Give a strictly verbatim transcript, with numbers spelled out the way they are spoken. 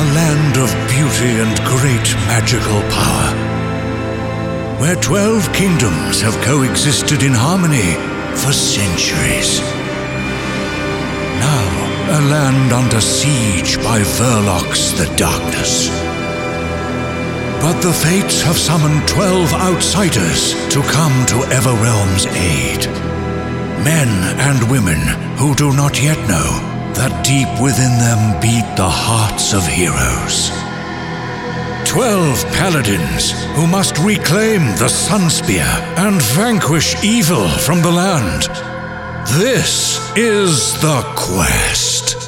a land of beauty and great magical power, where twelve kingdoms have coexisted in harmony for centuries. Now, a land under siege by Verlox the Darkness. But the Fates have summoned twelve outsiders to come to Everrealm's aid. Men and women who do not yet know that deep within them beat the hearts of heroes. Twelve paladins who must reclaim the Sunspear and vanquish evil from the land. This is the quest.